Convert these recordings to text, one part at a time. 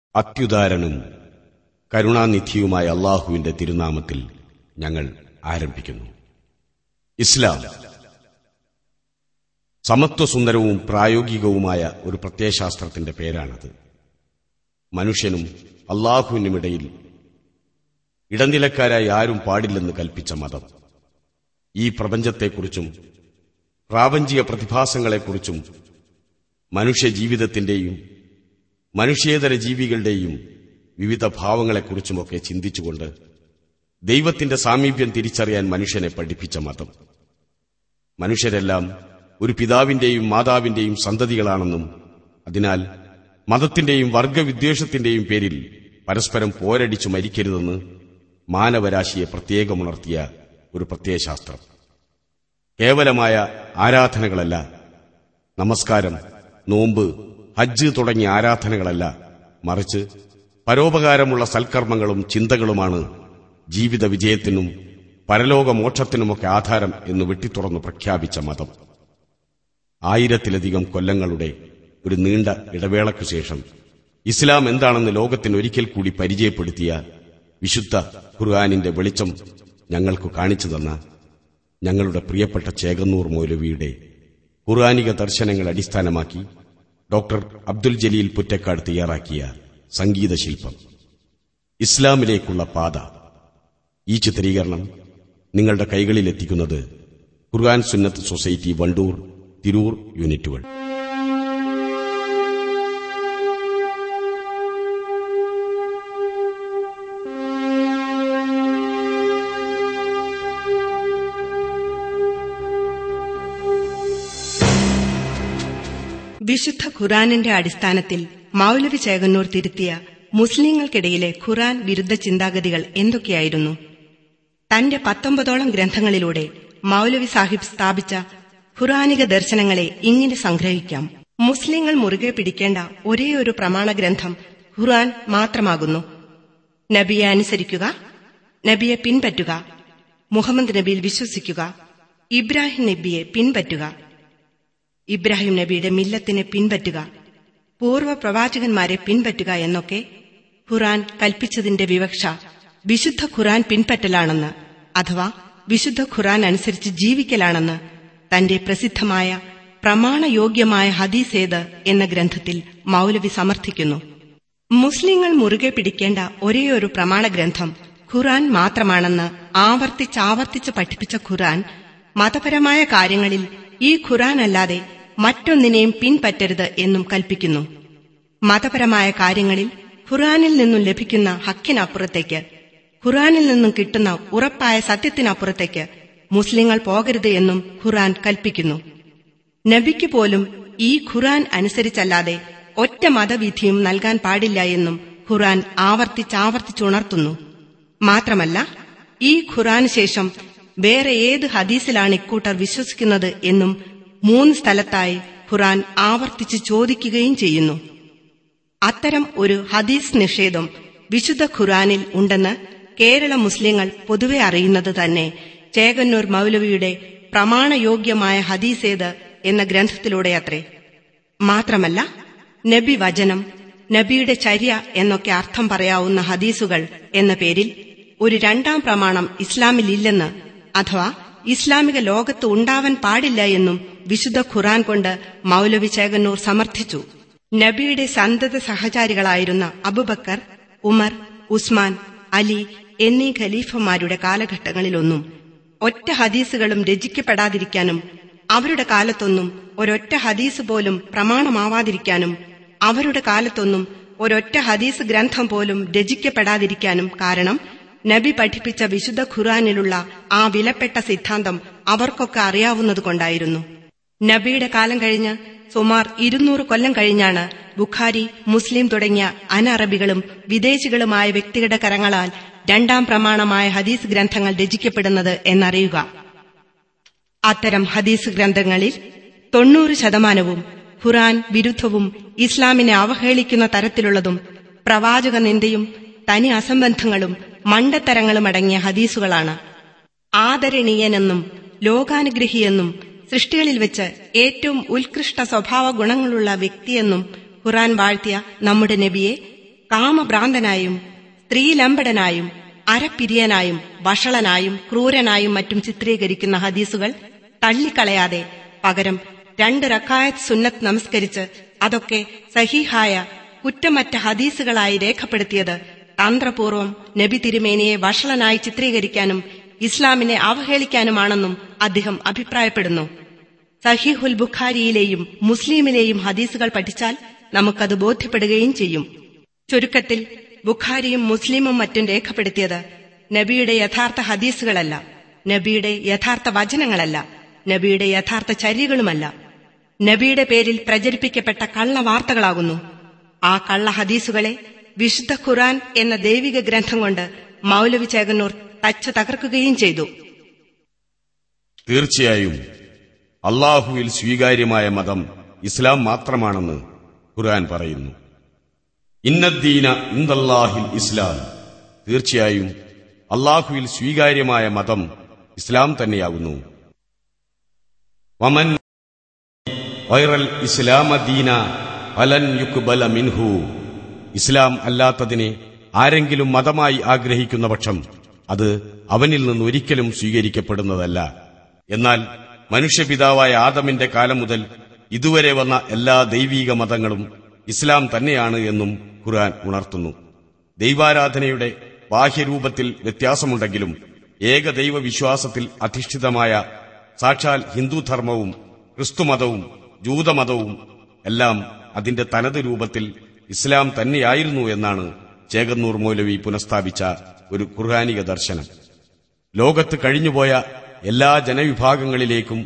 അത്യുദാരനും കരുണാനിധിയുമായ അല്ലാഹുവിന്റെ തിരുനാമത്തിൽ ഞങ്ങൾ ആരംഭിക്കുന്നു. ഇസ്ലാം സമത്വസുന്ദരവും പ്രായോഗികവുമായ ഒരു പ്രത്യയശാസ്ത്രത്തിന്റെ പേരാണത്. മനുഷ്യനും അല്ലാഹുവിനുമിടയിൽ ഇടനിലക്കാരായി ആരും പാടില്ലെന്ന് കൽപ്പിച്ച മതം. ഈ പ്രപഞ്ചത്തെക്കുറിച്ചും പ്രാപഞ്ചിക പ്രതിഭാസങ്ങളെക്കുറിച്ചും മനുഷ്യജീവിതത്തിന്റെയും മനുഷ്യേതര ജീവികളുടെയും വിവിധ ഭാവങ്ങളെക്കുറിച്ചുമൊക്കെ ചിന്തിച്ചുകൊണ്ട് ദൈവത്തിന്റെ സാമീപ്യം തിരിച്ചറിയാൻ മനുഷ്യനെ പഠിപ്പിച്ച മതം. മനുഷ്യരെല്ലാം ഒരു പിതാവിന്റെയും മാതാവിന്റെയും സന്തതികളാണെന്നും അതിനാൽ മതത്തിന്റെയും വർഗവിദ്വേഷത്തിന്റെയും പേരിൽ പരസ്പരം പോരടിച്ചു മരിക്കരുതെന്ന് മാനവരാശിയെ പ്രത്യേകമുണർത്തിയ ഒരു പ്രത്യയശാസ്ത്രം. കേവലമായ ആരാധനകളല്ല, നമസ്കാരം, നോമ്പ്, ഹജ്ജ് തുടങ്ങിയ ആരാധനകളല്ല, മറിച്ച് പരോപകാരമുള്ള സൽക്കർമ്മങ്ങളും ചിന്തകളുമാണ് ജീവിത വിജയത്തിനും പരലോകമോക്ഷത്തിനുമൊക്കെ ആധാരം എന്ന് വെട്ടിത്തുറന്നു പ്രഖ്യാപിച്ച മതം. 1000-ലധികം കൊല്ലങ്ങളുടെ ഒരു നീണ്ട ഇടവേളയ്ക്കു ശേഷം ഇസ്ലാം എന്താണെന്ന് ലോകത്തിന് ഒരിക്കൽ കൂടി പരിചയപ്പെടുത്തിയ വിശുദ്ധ ഖുർആനിന്റെ വെളിച്ചം ഞങ്ങൾക്ക് കാണിച്ചു തന്ന ഞങ്ങളുടെ പ്രിയപ്പെട്ട ചേകന്നൂർ മൗലവിയുടെ ഖുർആനിക ദർശനങ്ങൾ അടിസ്ഥാനമാക്കി ഡോക്ടർ അബ്ദുൽ ജലീൽ പുറ്റക്കാട് തയ്യാറാക്കിയ സംഗീതശില്പം ഇസ്ലാമിലേക്കുള്ള പാത. ഈ ചിത്രീകരണം നിങ്ങളുടെ കൈകളിലെത്തിക്കുന്നത് ഖുർആൻ സുന്നത്ത് സൊസൈറ്റി വണ്ടൂർ, തിരൂർ യൂണിറ്റുകൾ. വിശുദ്ധ ഖുർആനിന്റെ അടിസ്ഥാനത്തിൽ മൗലവി ചേകന്നൂർ തിരുത്തിയ മുസ്ലിങ്ങൾക്കിടയിലെ ഖുർആൻ വിരുദ്ധ ചിന്താഗതികൾ എന്തൊക്കെയായിരുന്നു? തന്റെ 19ഓളം ഗ്രന്ഥങ്ങളിലൂടെ മൗലവി സാഹിബ് സ്ഥാപിച്ച ഖുർആനിക ദർശനങ്ങളെ ഇങ്ങനെ സംഗ്രഹിക്കാം. മുസ്ലിങ്ങൾ മുറുകെ പിടിക്കേണ്ട ഒരേയൊരു പ്രമാണ ഗ്രന്ഥം ഖുർആൻ മാത്രമാകുന്നു. നബിയെ അനുസരിക്കുക, നബിയെ പിൻപറ്റുക, മുഹമ്മദ് നബിയിൽ വിശ്വസിക്കുക, ഇബ്രാഹിം നബിയെ പിൻപറ്റുക, ഇബ്രാഹിം നബിയുടെ മില്ലത്തിനെ പിൻപറ്റുക, പൂർവ്വ പ്രവാചകന്മാരെ പിൻപറ്റുക എന്നൊക്കെ ഖുർആൻ കൽപ്പിച്ചതിന്റെ വിവക്ഷ വിശുദ്ധ ഖുർആൻ പിൻപറ്റലാണെന്ന്, അഥവാ വിശുദ്ധ ഖുർആൻ അനുസരിച്ച് ജീവിക്കലാണെന്ന് തന്റെ പ്രസിദ്ധമായ പ്രമാണയോഗ്യമായ ഹദീസ് ഏത് എന്ന ഗ്രന്ഥത്തിൽ മൗലവി സമർത്ഥിക്കുന്നു. മുസ്ലിങ്ങൾ മുറുകെ പിടിക്കേണ്ട ഒരേയൊരു പ്രമാണ ഗ്രന്ഥം ഖുർആൻ മാത്രമാണെന്ന് ആവർത്തിച്ചാവർത്തിച്ച് പഠിപ്പിച്ച ഖുർആൻ മതപരമായ കാര്യങ്ങളിൽ ഈ ഖുർആൻ അല്ലാതെ മറ്റൊന്നിനെയും പിൻപറ്റരുത് എന്നും കൽപ്പിക്കുന്നു. മതപരമായ കാര്യങ്ങളിൽ ഖുർആനിൽ നിന്നും ലഭിക്കുന്ന ഹക്കിനപ്പുറത്തേക്ക്, ഖുർആനിൽ നിന്നും കിട്ടുന്ന ഉറപ്പായ സത്യത്തിനപ്പുറത്തേക്ക് മുസ്ലിങ്ങൾ പോകരുത് എന്നും ഖുർആൻ കൽപ്പിക്കുന്നു. നബിക്ക് പോലും ഈ ഖുർആൻ അനുസരിച്ചല്ലാതെ ഒറ്റ മതവിധിയും നൽകാൻ പാടില്ല എന്നും ഖുർആൻ ആവർത്തിച്ചുണർത്തുന്നു. മാത്രമല്ല, ഈ ഖുർആന് ശേഷം വേറെ ഏത് ഹദീസിലാണ് ഇക്കൂട്ടർ വിശ്വസിക്കുന്നത് എന്നും 3 സ്ഥലത്തായി ഖുർആൻ ആവർത്തിച്ച് ചോദിക്കുകയും ചെയ്യുന്നു. അത്തരം ഒരു ഹദീസ് നിഷേധം വിശുദ്ധ ഖുർആനിൽ ഉണ്ടെന്ന് കേരള മുസ്ലിങ്ങൾ പൊതുവെ അറിയുന്നത് തന്നെ ചേകന്നൂർ മൗലവിയുടെ പ്രമാണയോഗ്യമായ ഹദീസ് ഏത് എന്ന ഗ്രന്ഥത്തിലൂടെയത്രേ. മാത്രമല്ല, നബി വചനം, നബിയുടെ ചര്യ എന്നൊക്കെ അർത്ഥം പറയാവുന്ന ഹദീസുകൾ എന്ന പേരിൽ ഒരു 2ാം പ്രമാണം ഇസ്ലാമിലില്ലെന്ന്, അഥവാ ഇസ്ലാമിക ലോകത്ത് ഉണ്ടാവാൻ പാടില്ല എന്നും വിശുദ്ധ ഖുർആൻ കൊണ്ട് മൗലവി ചേകന്നൂർ സമർത്ഥിച്ചു. നബിയുടെ സന്തത സഹചാരികളായിരുന്ന അബൂബക്കർ, ഉമർ, ഉസ്മാൻ, അലി എന്നീ ഖലീഫമാരുടെ കാലഘട്ടങ്ങളിലൊന്നും ഒറ്റ ഹദീസുകളും രചിക്കപ്പെടാതിരിക്കാനും അവരുടെ കാലത്തൊന്നും ഒരൊറ്റ ഹദീസ് പോലും പ്രമാണമാവാതിരിക്കാനും അവരുടെ കാലത്തൊന്നും ഒരൊറ്റ ഹദീസ് ഗ്രന്ഥം പോലും രചിക്കപ്പെടാതിരിക്കാനും കാരണം നബി പഠിപ്പിച്ച വിശുദ്ധ ഖുർആനിലുള്ള ആ വിലപ്പെട്ട സിദ്ധാന്തം അവർക്കൊക്കെ അറിയാവുന്നതുകൊണ്ടായിരുന്നു. നബിയുടെ കാലം കഴിഞ്ഞ് സുമാർ 200 കൊല്ലം കഴിഞ്ഞാണ് ബുഖാരി, മുസ്ലിം തുടങ്ങിയ അനറബികളും വിദേശികളുമായ വ്യക്തികളുടെ കരങ്ങളാൽ 2ാം പ്രമാണമായ ഹദീസ് ഗ്രന്ഥങ്ങൾ രചിക്കപ്പെടുന്നത് എന്നറിയുക. അത്തരം ഹദീസ് ഗ്രന്ഥങ്ങളിൽ 90% ഖുർആൻ വിരുദ്ധവും ഇസ്ലാമിനെ അവഹേളിക്കുന്ന തരത്തിലുള്ളതും പ്രവാചക നിന്ദയും തനി അസംബന്ധങ്ങളും മണ്ടത്തരങ്ങളും അടങ്ങിയ ഹദീസുകളാണ്. ആദരണീയനെന്നും ലോകാനുഗ്രഹിയെന്നും സൃഷ്ടികളിൽ വെച്ച് ഏറ്റവും ഉത്കൃഷ്ട സ്വഭാവ ഗുണങ്ങളുള്ള വ്യക്തിയെന്നും ഖുർആൻ വാഴ്ത്തിയ നമ്മുടെ നബിയെ കാമഭ്രാന്തനായും സ്ത്രീലമ്പടനായും അരപ്പിരിയനായും വഷളനായും ക്രൂരനായും മറ്റും ചിത്രീകരിക്കുന്ന ഹദീസുകൾ തള്ളിക്കളയാതെ പകരം 2 റക്അത്ത് സുന്നത്ത് നമസ്കരിച്ച് അതൊക്കെ സഹീഹായ കുറ്റമറ്റ ഹദീസുകളായി രേഖപ്പെടുത്തിയത് തന്ത്രപൂർവ്വം നബി തിരുമേനിയെ വഷളനായി ചിത്രീകരിക്കാനും ഇസ്ലാമിനെ അവഹേളിക്കാനുമാണെന്നും അദ്ദേഹം അഭിപ്രായപ്പെടുന്നു. സഹീഹുൽ ബുഖാരിയിലെയും മുസ്ലിമിലെയും ഹദീസുകൾ പഠിച്ചാൽ നമുക്കത് ബോധ്യപ്പെടുകയും ചെയ്യും. ചുരുക്കത്തിൽ ബുഖാരിയും മുസ്ലിമും മറ്റും രേഖപ്പെടുത്തിയത് നബിയുടെ യഥാർത്ഥ ഹദീസുകളല്ല, നബിയുടെ യഥാർത്ഥ വചനങ്ങളല്ല, നബിയുടെ യഥാർത്ഥ ചര്യകളുമല്ല, നബിയുടെ പേരിൽ പ്രചരിപ്പിക്കപ്പെട്ട കള്ളവാർത്തകളാകുന്നു. ആ കള്ള ഹദീസുകളെ വിശുദ്ധ ഖുർആൻ എന്ന ദൈവിക ഗ്രന്ഥം കൊണ്ട് മൗലവി ചേകന്നൂർ തച്ചു തകർക്കുകയും ചെയ്തു. തീർച്ചയായും അള്ളാഹുവിൽ സ്വീകാര്യമായ മതം ഇസ്ലാം മാത്രമാണെന്ന് ഖുർആൻ പറയുന്നു. ഇന്നദ്ദീന ഇൻദല്ലാഹിൽ ഇസ്ലാം. തീർച്ചയായും അള്ളാഹുവിൽ സ്വീകാര്യമായ മതം ഇസ്ലാം തന്നെയാകുന്നു. വമൻ ഗൈറൽ ഇസ്ലാമ ദീന ഫലൻ യുഖ്ബല മിൻഹു. ഇസ്ലാം അല്ലാത്തതിനെ ആരെങ്കിലും മതമായി ആഗ്രഹിക്കുന്ന പക്ഷം അത് അവനിൽ നിന്ന് ഒരിക്കലും സ്വീകരിക്കപ്പെടുന്നതല്ല. എന്നാൽ മനുഷ്യപിതാവായ ആദമിന്റെ കാലം മുതൽ ഇതുവരെ വന്ന എല്ലാ ദൈവീക മതങ്ങളും ഇസ്ലാം തന്നെയാണ് എന്നും ഖുർആൻ ഉണർത്തുന്നു. ദൈവാരാധനയുടെ ബാഹ്യരൂപത്തിൽ വ്യത്യാസമുണ്ടെങ്കിലും ഏകദൈവ വിശ്വാസത്തിൽ അധിഷ്ഠിതമായ സാക്ഷാൽ ഹിന്ദുധർമ്മവും ക്രിസ്തുമതവും ജൂതമതവും എല്ലാം അതിന്റെ തനത് രൂപത്തിൽ ഇസ്ലാം തന്നെയായിരുന്നു എന്നാണ് ചേകന്നൂർ മൗലവി പുനഃസ്ഥാപിച്ച ഒരു ഖുർആനിക ദർശനം. ലോകത്ത് കഴിഞ്ഞുപോയ എല്ലാ ജനവിഭാഗങ്ങളിലേക്കും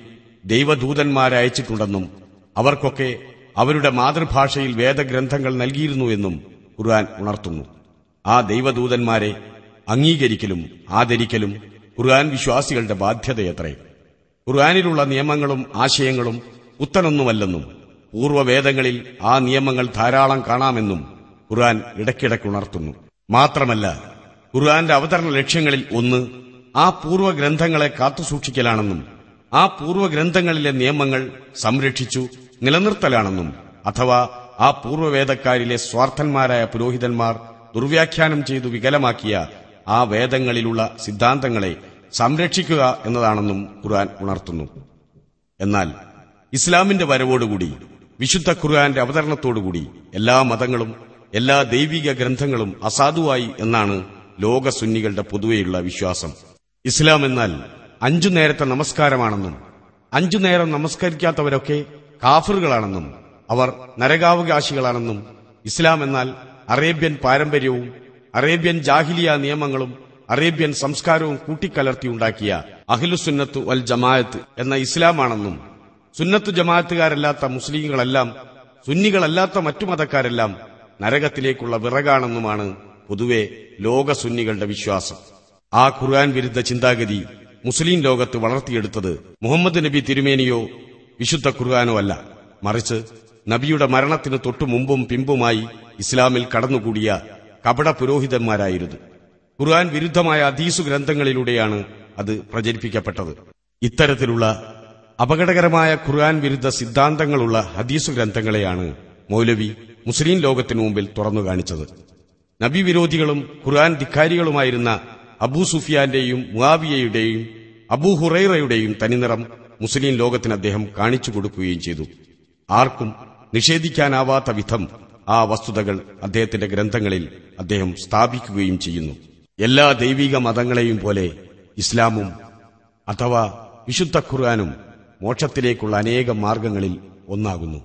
ദൈവദൂതന്മാരയച്ചിട്ടുണ്ടെന്നും അവർക്കൊക്കെ അവരുടെ മാതൃഭാഷയിൽ വേദഗ്രന്ഥങ്ങൾ നൽകിയിരുന്നുവെന്നും ഖുർആൻ ഉണർത്തുന്നു. ആ ദൈവദൂതന്മാരെ അംഗീകരിക്കലും ആദരിക്കലും ഖുർആൻ വിശ്വാസികളുടെ ബാധ്യതയത്രേ. ഖുർആനിലുള്ള നിയമങ്ങളും ആശയങ്ങളും പുത്തനൊന്നുമല്ലെന്നും പൂർവ്വവേദങ്ങളിൽ ആ നിയമങ്ങൾ ധാരാളം കാണാമെന്നും ഖുർആൻ ഇടയ്ക്കിടയ്ക്കുണർത്തുന്നു. മാത്രമല്ല, ഖുർആന്റെ അവതരണ ലക്ഷ്യങ്ങളിൽ ഒന്ന് ആ പൂർവ്വഗ്രന്ഥങ്ങളെ കാത്തുസൂക്ഷിക്കലാണെന്നും ആ പൂർവ്വഗ്രന്ഥങ്ങളിലെ നിയമങ്ങൾ സംരക്ഷിച്ചു നിലനിർത്തലാണെന്നും അഥവാ ആ പൂർവ്വവേദക്കാരിലെ സ്വാർത്ഥന്മാരായ പുരോഹിതന്മാർ ദുർവ്യാഖ്യാനം ചെയ്തു വികലമാക്കിയ ആ വേദങ്ങളിലുള്ള സിദ്ധാന്തങ്ങളെ സംരക്ഷിക്കുക എന്നതാണെന്നും ഖുർആൻ ഉണർത്തുന്നു. എന്നാൽ ഇസ്ലാമിന്റെ വരവോടുകൂടി വിശുദ്ധ ഖുർആന്റെ അവതരണത്തോടുകൂടി എല്ലാ മതങ്ങളും എല്ലാ ദൈവിക ഗ്രന്ഥങ്ങളും അസാധുവായി എന്നാണ് ലോക സുന്നികളുടെ പൊതുവെയുള്ള വിശ്വാസം. ഇസ്ലാം എന്നാൽ 5 നേരത്തെ നമസ്കാരമാണെന്നും 5 നേരം നമസ്കരിക്കാത്തവരൊക്കെ കാഫിറുകളാണെന്നും അവർ നരകാവകാശികളാണെന്നും ഇസ്ലാം എന്നാൽ അറേബ്യൻ പാരമ്പര്യവും അറേബ്യൻ ജാഹിലിയ നിയമങ്ങളും അറേബ്യൻ സംസ്കാരവും കൂട്ടിക്കലർത്തിയുണ്ടാക്കിയ അഹ്ലുസുന്നത്ത് വൽ ജമാഅത്ത് എന്ന ഇസ്ലാമാണെന്നും സുന്നത്ത് ജമാഅത്തുകാരല്ലാത്ത മുസ്ലിങ്ങളെല്ലാം സുന്നികളല്ലാത്ത മറ്റു മതക്കാരെല്ലാം നരകത്തിലേക്കുള്ള വിറകാണെന്നുമാണ് പൊതുവെ ലോക സുന്നികളുടെ വിശ്വാസം. ആ ഖുർആൻ വിരുദ്ധ ചിന്താഗതി മുസ്ലിം ലോകത്ത് വളർത്തിയെടുത്തത് മുഹമ്മദ് നബി തിരുമേനിയോ വിശുദ്ധ ഖുർആനോ അല്ല, മറിച്ച് നബിയുടെ മരണത്തിന് തൊട്ടു മുമ്പും പിമ്പുമായി ഇസ്ലാമിൽ കടന്നുകൂടിയ കപട പുരോഹിതന്മാരായിരുന്നു. ഖുർആൻ വിരുദ്ധമായ ഹദീസ് ഗ്രന്ഥങ്ങളിലൂടെയാണ് അത് പ്രചരിപ്പിക്കപ്പെട്ടത്. ഇത്തരത്തിലുള്ള അപകടകരമായ ഖുർആൻ വിരുദ്ധ സിദ്ധാന്തങ്ങളുള്ള ഹദീസ് ഗ്രന്ഥങ്ങളെയാണ് മൗലവി മുസ്ലിം ലോകത്തിനു മുമ്പിൽ തുറന്നു കാണിച്ചത്. നബി വിരോധികളും ഖുർആൻ ധിക്കാരികളുമായിരുന്ന അബൂ സുഫിയാന്റെയും മുആവിയയുടെയും അബൂ ഹുറൈറയുടെയും തനിനിറം മുസ്ലിം ലോകത്തിന് അദ്ദേഹം കാണിച്ചു കൊടുക്കുകയും ചെയ്തു. ആർക്കും നിഷേധിക്കാനാവാത്ത വിധം ആ വസ്തുതകൾ അദ്ദേഹത്തിന്റെ ഗ്രന്ഥങ്ങളിൽ അദ്ദേഹം സ്ഥാപിക്കുകയും ചെയ്യുന്നു. എല്ലാ ദൈവിക മതങ്ങളെയും പോലെ ഇസ്ലാമും അഥവാ വിശുദ്ധ ഖുർആനും മോക്ഷത്തിലേക്കുള്ള അനേകം മാർഗങ്ങളിൽ ഒന്നാകുന്നു.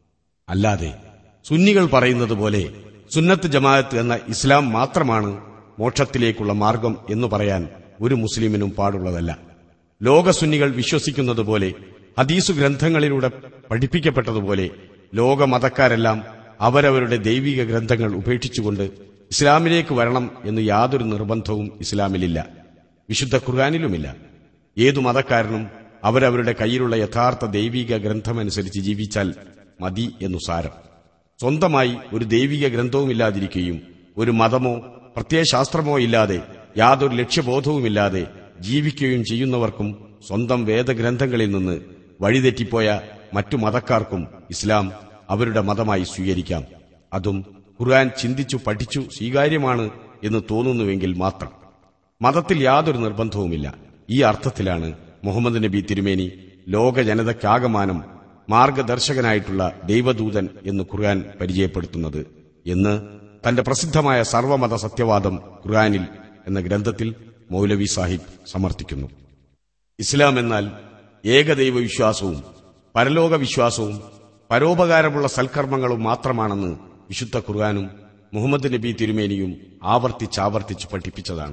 അല്ലാതെ സുന്നികൾ പറയുന്നത് പോലെ സുന്നത്ത് ജമാഅത്ത് എന്ന ഇസ്ലാം മാത്രമാണ് മോക്ഷത്തിലേക്കുള്ള മാർഗം എന്നു പറയാൻ ഒരു മുസ്ലിമിനും പാടുള്ളതല്ല. ലോക സുന്നികൾ വിശ്വസിക്കുന്നതുപോലെ ഹദീസു ഗ്രന്ഥങ്ങളിലൂടെ പഠിപ്പിക്കപ്പെട്ടതുപോലെ ലോകമതക്കാരെല്ലാം അവരവരുടെ ദൈവിക ഗ്രന്ഥങ്ങൾ ഉപേക്ഷിച്ചുകൊണ്ട് ഇസ്ലാമിലേക്ക് വരണം എന്ന് യാതൊരു നിർബന്ധവും ഇസ്ലാമിലില്ല, വിശുദ്ധ ഖുർആനിലുമില്ല. ഏതു മതക്കാരനും അവരവരുടെ കയ്യിലുള്ള യഥാർത്ഥ ദൈവിക ഗ്രന്ഥമനുസരിച്ച് ജീവിച്ചാൽ മതി എന്നു സാരം. സ്വന്തമായി ഒരു ദൈവിക ഗ്രന്ഥവുമില്ലാതിരിക്കുകയും ഒരു മതമോ പ്രത്യയശാസ്ത്രമോ ഇല്ലാതെ യാതൊരു ലക്ഷ്യബോധവുമില്ലാതെ ജീവിക്കുകയും ചെയ്യുന്നവർക്കും സ്വന്തം വേദഗ്രന്ഥങ്ങളിൽ നിന്ന് വഴിതെറ്റിപ്പോയ മറ്റു മതക്കാർക്കും ഇസ്ലാം അവരുടെ മതമായി സ്വീകരിക്കാം. അതും ഖുർആൻ ചിന്തിച്ചു പഠിച്ചു സ്വീകാര്യമാണ് എന്ന് തോന്നുന്നുവെങ്കിൽ മാത്രം. മതത്തിൽ യാതൊരു നിർബന്ധവുമില്ല. ഈ അർത്ഥത്തിലാണ് മുഹമ്മദ് നബി തിരുമേനി ലോക ജനതയ്ക്കാകമാനം മാർഗദർശകനായിട്ടുള്ള ദൈവദൂതൻ എന്ന് ഖുർആൻ പരിചയപ്പെടുത്തുന്നത് എന്ന് തന്റെ പ്രസിദ്ധമായ സർവമത സത്യവാദം ഖുർആനിൽ എന്ന ഗ്രന്ഥത്തിൽ മൗലവി സാഹിബ് സമർത്ഥിക്കുന്നു. ഇസ്ലാം എന്നാൽ ഏകദൈവ വിശ്വാസവും പരലോക വിശ്വാസവും പരോപകാരമുള്ള സൽക്കർമ്മങ്ങളും മാത്രമാണെന്ന് വിശുദ്ധ ഖുർആനും മുഹമ്മദ് നബി തിരുമേനിയും ആവർത്തിച്ചാവർത്തിച്ച് പഠിപ്പിച്ചതാണ്.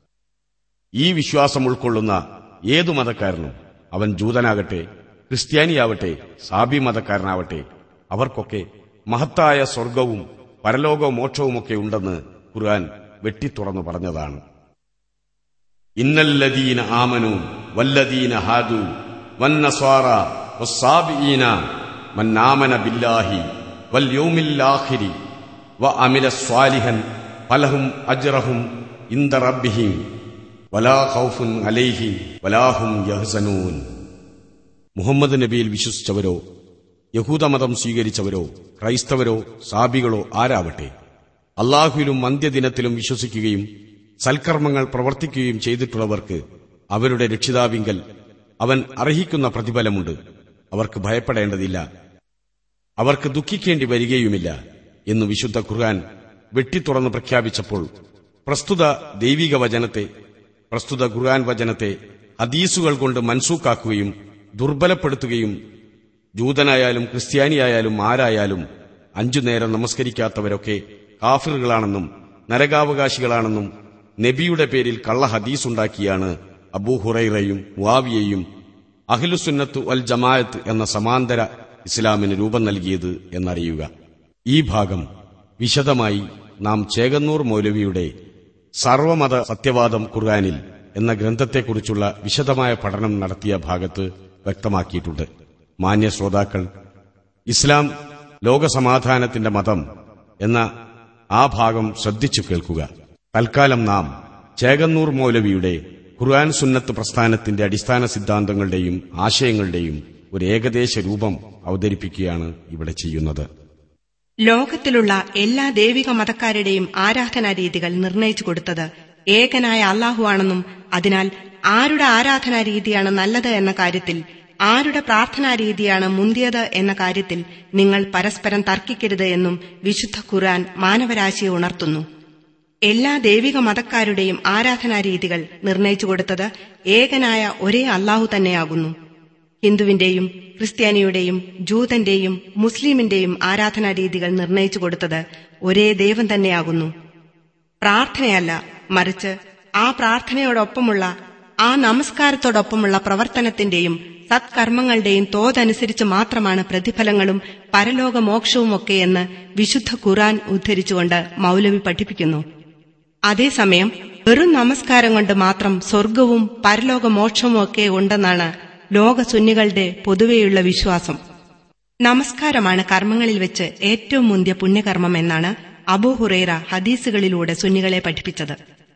ഈ വിശ്വാസം ഉൾക്കൊള്ളുന്ന ഏതു മതക്കാരനും, അവൻ ജൂതനാകട്ടെ, ക്രിസ്ത്യാനിയാവട്ടെ, സാബി മതക്കാരനാവട്ടെ, അവർക്കൊക്കെ മഹത്തായ സ്വർഗവും പരലോക മോക്ഷവുമൊക്കെ ഉണ്ടെന്ന് ഖുർആൻ വെട്ടിത്തുറന്നു പറഞ്ഞതാണ്. ഇന്നല്ലദീന ആമനു വല്ലദീന ഹാദു വന്നസ്വാറ വസ്സാബിഈന മൻ ആമന ബില്ലാഹി വൽ യൗമിൽ ആഖിരി വഅമില സ്വാലിഹൻ ഫലഹും അജ്റഹും ഇൻദ റബ്ബിഹിം വലാ ഖൗഫുൻ അലൈഹിം വലാ ഹും യഹ്സനൂൻ. മുഹമ്മദ് നബിയിൽ വിശ്വസിച്ചവരോ, യഹൂദമതം സ്വീകരിച്ചവരോ, ക്രൈസ്തവരോ, സാബികളോ ആരാവട്ടെ, അല്ലാഹുവിലും അന്ത്യദിനത്തിലും വിശ്വസിക്കുകയും സൽക്കർമ്മങ്ങൾ പ്രവർത്തിക്കുകയും ചെയ്തിട്ടുള്ളവർക്ക് അവരുടെ രക്ഷിതാവിങ്കൽ അവൻ അർഹിക്കുന്ന പ്രതിഫലമുണ്ട്. അവർക്ക് ഭയപ്പെടേണ്ടതില്ല, അവർക്ക് ദുഃഖിക്കേണ്ടി വരികയുമില്ല എന്ന് വിശുദ്ധ ഖുർആൻ വെട്ടിത്തുറന്ന് പ്രഖ്യാപിച്ചപ്പോൾ പ്രസ്തുത ദൈവിക വചനത്തെ, പ്രസ്തുത ഖുർആൻ വചനത്തെ ഹദീസുകൾ കൊണ്ട് മൻസൂക്കാക്കുകയും ദുർബലപ്പെടുത്തുകയും ജൂതനായാലും ക്രിസ്ത്യാനിയായാലും ആരായാലും 5 നേരം നമസ്കരിക്കാത്തവരൊക്കെ കാഫിറുകളാണെന്നും നരകാവകാശികളാണെന്നും നബിയുടെ പേരിൽ കള്ള ഹദീസുണ്ടാക്കിയാണ് അബൂ ഹുറൈറയും മുആവിയയും അഹ്ലുസുന്നത്ത് വൽ ജമാഅത്ത് എന്ന സമാന്തര ഇസ്ലാമിന് രൂപം നൽകിയത് എന്നറിയുക. ഈ ഭാഗം വിശദമായി നാം ചേകന്നൂർ മൗലവിയുടെ സർവമത സത്യവാദം ഖുർആനിൽ എന്ന ഗ്രന്ഥത്തെക്കുറിച്ചുള്ള വിശദമായ പഠനം നടത്തിയ ഭാഗത്ത് വ്യക്തമാക്കിയിട്ടുണ്ട്. മാന്യ ശ്രോതാക്കൾ, ഇസ്ലാം ലോകസമാധാനത്തിന്റെ മതം എന്ന ആ ഭാഗം ശ്രദ്ധിച്ചു കേൾക്കുക. തൽക്കാലം നാം ചേകന്നൂർ മൗലവിയുടെ ഖുർആൻ സുന്നത്ത് പ്രസ്ഥാനത്തിന്റെ അടിസ്ഥാന സിദ്ധാന്തങ്ങളുടെയും ആശയങ്ങളുടെയും ഒരു ഏകദേശ രൂപം അവതരിപ്പിക്കുകയാണ് ഇവിടെ ചെയ്യുന്നത്. ലോകത്തിലുള്ള എല്ലാ ദൈവിക മതക്കാരുടെയും ആരാധനാരീതികൾ നിർണയിച്ചു കൊടുത്തത് ഏകനായ അല്ലാഹുവാണെന്നും അതിനാൽ ആരുടെ ആരാധനാരീതിയാണ് നല്ലത് എന്ന കാര്യത്തിൽ, ആരുടെ പ്രാർത്ഥനാരീതിയാണ് മുന്തിയത് എന്ന കാര്യത്തിൽ നിങ്ങൾ പരസ്പരം തർക്കിക്കരുത് എന്നും വിശുദ്ധ ഖുർആൻ മാനവരാശിയെ ഉണർത്തുന്നു. എല്ലാ ദൈവിക മതക്കാരുടെയും ആരാധനാരീതികൾ നിർണയിച്ചു കൊടുത്തത് ഏകനായ ഒരേ അല്ലാഹു തന്നെയാകുന്നു. ഹിന്ദുവിന്റെയും ക്രിസ്ത്യാനിയുടെയും ജൂതന്റെയും മുസ്ലിമിന്റെയും ആരാധനാരീതികൾ നിർണയിച്ചു കൊടുത്തത് ഒരേ ദൈവം തന്നെയാകുന്നു. പ്രാർത്ഥനയല്ല, മറിച്ച് ആ പ്രാർത്ഥനയോടൊപ്പമുള്ള, ആ നമസ്കാരത്തോടൊപ്പമുള്ള പ്രവർത്തനത്തിന്റെയും സത്കർമ്മങ്ങളുടെയും തോതനുസരിച്ച് മാത്രമാണ് പ്രതിഫലങ്ങളും പരലോകമോക്ഷവുമൊക്കെ എന്ന് വിശുദ്ധ ഖുർആൻ ഉദ്ധരിച്ചുകൊണ്ട് മൗലവി പഠിപ്പിക്കുന്നു. അതേസമയം വെറും നമസ്കാരം കൊണ്ട് മാത്രം സ്വർഗവും പരലോകമോക്ഷവും ഒക്കെ ഉണ്ടെന്നാണ് ലോക സുന്നികളുടെ പൊതുവെയുള്ള വിശ്വാസം. നമസ്കാരമാണ് കർമ്മങ്ങളിൽ വെച്ച് ഏറ്റവും മുന്തിയ പുണ്യകർമ്മം എന്നാണ് അബൂ ഹുറൈറ ഹദീസുകളിലൂടെ സുന്നികളെ പഠിപ്പിച്ചത്.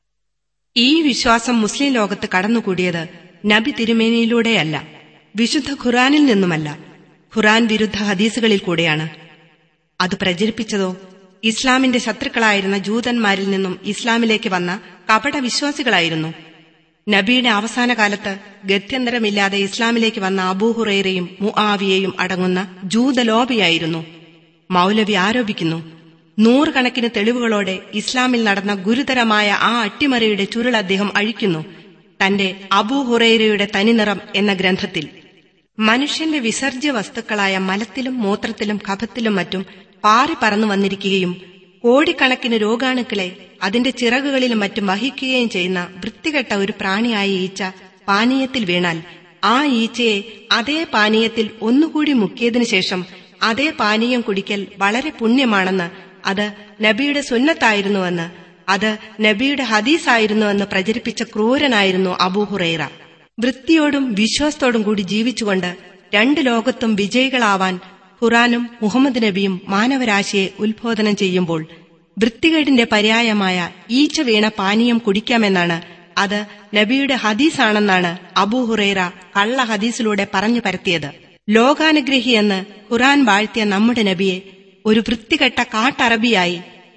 ഈ വിശ്വാസം മുസ്ലിം ലോകത്ത് കടന്നുകൂടിയത് നബി തിരുമേനിയിലൂടെയല്ല, വിശുദ്ധ ഖുർആനിൽ നിന്നുമല്ല, ഖുർആൻ വിരുദ്ധ ഹദീസുകളിൽ കൂടെയാണ്. അത് പ്രചരിപ്പിച്ചതോ ഇസ്ലാമിന്റെ ശത്രുക്കളായിരുന്ന ജൂതന്മാരിൽ നിന്നും ഇസ്ലാമിലേക്ക് വന്ന കപട വിശ്വാസികളായിരുന്നു. നബിയുടെ അവസാന കാലത്ത് ഗത്യന്തരമില്ലാതെ ഇസ്ലാമിലേക്ക് വന്ന അബൂ ഹുറൈറയും മുആവിയയും അടങ്ങുന്ന ജൂതലോബിയായിരുന്നു. മൗലവി ആരോപിക്കുന്നു, 100 കണക്കിന് തെളിവുകളോടെ ഇസ്ലാമിൽ നടന്ന ഗുരുതരമായ ആ അട്ടിമറിയുടെ ചുരുൾ അദ്ദേഹം അഴിക്കുന്നു തന്റെ അബൂ ഹുറൈറയുടെ തനിനിറം എന്ന ഗ്രന്ഥത്തിൽ. മനുഷ്യന്റെ വിസർജ്യ വസ്തുക്കളായ മലത്തിലും മൂത്രത്തിലും കഫത്തിലും മറ്റും പാറി പറന്നു വന്നിരിക്കുകയും കോടിക്കണക്കിന് രോഗാണുക്കളെ അതിന്റെ ചിറകുകളിലും മറ്റും വഹിക്കുകയും ചെയ്യുന്ന വൃത്തികെട്ട ഒരു പ്രാണിയായ ഈച്ച പാനീയത്തിൽ വീണാൽ ആ ഈച്ചയെ അതേ പാനീയത്തിൽ ഒന്നുകൂടി മുക്കിയതിനു ശേഷം അതേ പാനീയം കുടിക്കൽ വളരെ പുണ്യമാണെന്ന്, അത് നബിയുടെ സുന്നത്തായിരുന്നുവെന്ന്, അത് നബിയുടെ ഹദീസായിരുന്നുവെന്ന് പ്രചരിപ്പിച്ച ക്രൂരനായിരുന്നു അബൂ ഹുറൈറ. വൃത്തിയോടും വിശ്വാസത്തോടും കൂടി ജീവിച്ചുകൊണ്ട് 2 ലോകത്തും വിജയികളാവാൻ ഖുർആനും മുഹമ്മദ് നബിയും മാനവരാശിയെ ഉത്ബോധനം ചെയ്യുമ്പോൾ വൃത്തികേടിന്റെ പര്യായമായ ഈച്ച വീണ പാനീയം കുടിക്കാമെന്നാണ്, അത് നബിയുടെ ഹദീസാണെന്നാണ് അബൂ ഹുറൈറ കള്ള ഹദീസിലൂടെ പറഞ്ഞു പരത്തിയത്. ലോകാനുഗ്രഹിയെന്ന് ഖുർആൻ വാഴ്ത്തിയ നമ്മുടെ നബിയെ ഒരു വൃത്തികെട്ട കാട്ടറബിയായി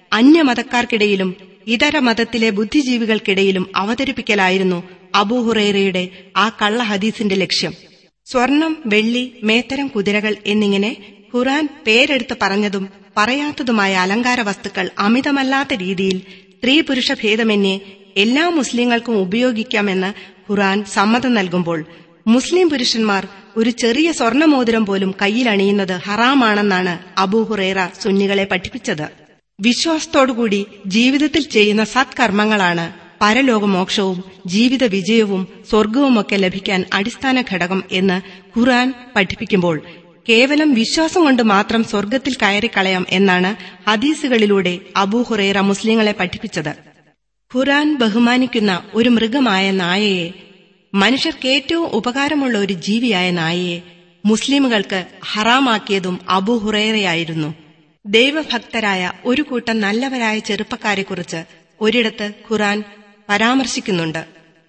അന്യമതക്കാർക്കിടയിലും ഇതര മതത്തിലെ ബുദ്ധിജീവികൾക്കിടയിലും അവതരിപ്പിക്കലായിരുന്നു അബൂഹുറൈറയുടെ ആ കള്ള ഹദീസിന്റെ ലക്ഷ്യം. സ്വർണം, വെള്ളി, മേത്തരം കുതിരകൾ എന്നിങ്ങനെ ഖുർആൻ പേരെടുത്ത് പറഞ്ഞതും പറയാത്തതുമായ അലങ്കാര വസ്തുക്കൾ അമിതമല്ലാത്ത രീതിയിൽ സ്ത്രീ പുരുഷ ഭേദമന്യേ എല്ലാ മുസ്ലിങ്ങൾക്കും ഉപയോഗിക്കാമെന്ന് ഖുർആൻ സമ്മതം നൽകുമ്പോൾ മുസ്ലിം പുരുഷന്മാർ ഒരു ചെറിയ സ്വർണമോതിരം പോലും കയ്യിലണിയുന്നത് ഹറാമാണെന്നാണ് അബൂഹുറൈറ സുന്നികളെ പഠിപ്പിച്ചത്. വിശ്വാസത്തോടുകൂടി ജീവിതത്തിൽ ചെയ്യുന്ന സത്കർമ്മങ്ങളാണ് പരലോകമോക്ഷവും ജീവിത വിജയവും സ്വർഗവുമൊക്കെ ലഭിക്കാൻ അടിസ്ഥാന ഘടകം എന്ന് ഖുർആൻ പഠിപ്പിക്കുമ്പോൾ കേവലം വിശ്വാസം കൊണ്ട് മാത്രം സ്വർഗത്തിൽ കയറിക്കളയാം എന്നാണ് ഹദീസുകളിലൂടെ അബൂഹുറൈറ മുസ്ലിങ്ങളെ പഠിപ്പിച്ചത്. ഖുർആൻ ബഹുമാനിക്കുന്ന ഒരു മൃഗമായ നായയെ, മനുഷ്യർക്ക് ഏറ്റവും ഉപകാരമുള്ള ഒരു ജീവിയായ നായയെ മുസ്ലിമുകൾക്ക് ഹറാമാക്കിയതും അബൂഹുറൈറയായിരുന്നു. ദൈവഭക്തരായ ഒരു കൂട്ടം നല്ലവരായ ചെറുപ്പക്കാരെക്കുറിച്ച് ഒരിടത്ത് ഖുർആൻ പരാമർശിക്കുന്നുണ്ട്.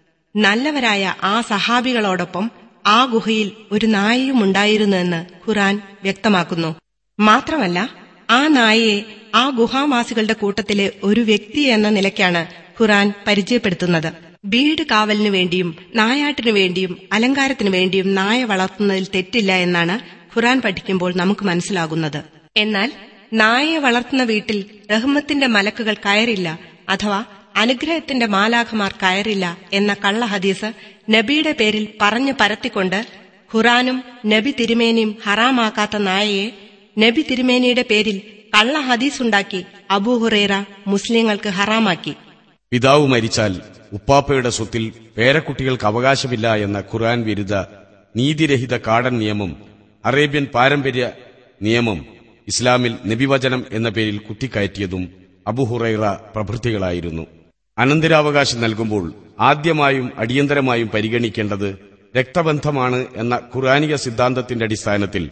നല്ലവരായ ആ സഹാബികളോടൊപ്പം ആ ഗുഹയിൽ ഒരു നായയുമുണ്ടായിരുന്നുവെന്ന് ഖുർആൻ വ്യക്തമാക്കുന്നു. മാത്രമല്ല, ആ നായയെ ആ ഗുഹാവാസികളുടെ കൂട്ടത്തിലെ ഒരു വ്യക്തി എന്ന നിലയ്ക്കാണ് ഖുർആൻ പരിചയപ്പെടുത്തുന്നത്. വീട് കാവലിനു വേണ്ടിയും നായാട്ടിനു വേണ്ടിയും അലങ്കാരത്തിനു വേണ്ടിയും നായ വളർത്തുന്നതിൽ തെറ്റില്ല എന്നാണ് ഖുർആൻ പഠിക്കുമ്പോൾ നമുക്ക് മനസ്സിലാകുന്നത്. എന്നാൽ നായയെ വളർത്തുന്ന വീട്ടിൽ റഹ്മത്തിന്റെ മലക്കുകൾ കയറില്ല അഥവാ അനുഗ്രഹത്തിന്റെ മാലാഖമാർ കയറില്ല എന്ന കള്ള ഹദീസ് നബിയുടെ പേരിൽ പറഞ്ഞു പരത്തിക്കൊണ്ട് ഖുർആനും നബി തിരുമേനിയും ഹറാമാക്കാത്ത നായയെ നബി തിരുമേനിയുടെ പേരിൽ കള്ള ഹദീസുണ്ടാക്കി അബൂഹുറൈറ മുസ്ലിങ്ങൾക്ക് ഹറാമാക്കി. പിതാവ് മരിച്ചാൽ ഉപ്പാപ്പയുടെ സ്വത്തിൽ പേരക്കുട്ടികൾക്ക് അവകാശമില്ല എന്ന ഖുർആൻ വിരുദ്ധ നീതിരഹിത കാടൻ നിയമം, അറേബ്യൻ പാരമ്പര്യ നിയമം ഇസ്ലാമിൽ നബിവചനം എന്ന പേരിൽ കുത്തിക്കയറ്റിയതും അബൂഹുറൈറ പ്രഭൃതികളായിരുന്നു. അനന്തരാവകാശം നൽകുമ്പോൾ ആദ്യമായും അടിയന്തരമായും പരിഗണിക്കേണ്ടത് രക്തബന്ധമാണ് എന്ന ഖുർആനിക സിദ്ധാന്തത്തിന്റെ അടിസ്ഥാനത്തിൽ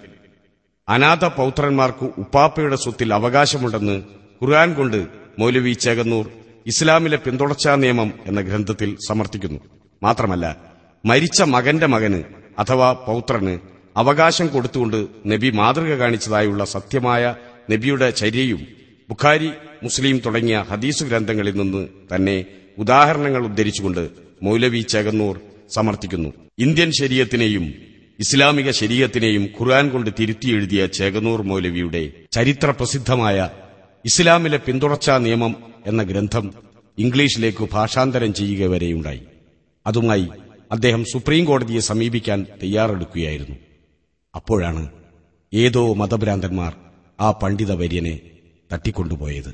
അനാഥ പൌത്രന്മാർക്ക് ഉപ്പാപ്പയുടെ സ്വത്തിൽ അവകാശമുണ്ടെന്ന് ഖുർആൻ കൊണ്ട് മൗലവി ചേകന്നൂർ ഇസ്ലാമിലെ പിന്തുടർച്ചാ നിയമം എന്ന ഗ്രന്ഥത്തിൽ സമർത്ഥിക്കുന്നു. മാത്രമല്ല, മരിച്ച മകന്റെ മകന് അഥവാ പൌത്രന് അവകാശം കൊടുത്തുകൊണ്ട് നബി മാതൃക കാണിച്ചതായുള്ള സത്യമായ നബിയുടെ ചര്യയും ബുഖാരി, മുസ്ലിം തുടങ്ങിയ ഹദീസ് ഗ്രന്ഥങ്ങളിൽ നിന്ന് തന്നെ ഉദാഹരണങ്ങൾ ഉദ്ധരിച്ചുകൊണ്ട് മൗലവി ചേകന്നൂർ സമർത്ഥിക്കുന്നു. ഇന്ത്യൻ ശരീഅത്തിനെയും ഇസ്ലാമിക ശരീഅത്തിനെയും ഖുർആൻ കൊണ്ട് തിരുത്തിയെഴുതിയ ചേകന്നൂർ മൗലവിയുടെ ചരിത്ര പ്രസിദ്ധമായ ഇസ്ലാമിലെ പിന്തുടർച്ചാ നിയമം എന്ന ഗ്രന്ഥം ഇംഗ്ലീഷിലേക്ക് ഭാഷാന്തരം ചെയ്യുക വരെയുണ്ടായി. അതുമായി അദ്ദേഹം സുപ്രീം കോടതിയെ സമീപിക്കാൻ തയ്യാറെടുക്കുകയായിരുന്നു. അപ്പോഴാണ് ഏതോ മതഭ്രാന്തന്മാർ ആ പണ്ഡിത വര്യനെ തട്ടിക്കൊണ്ടുപോയത്.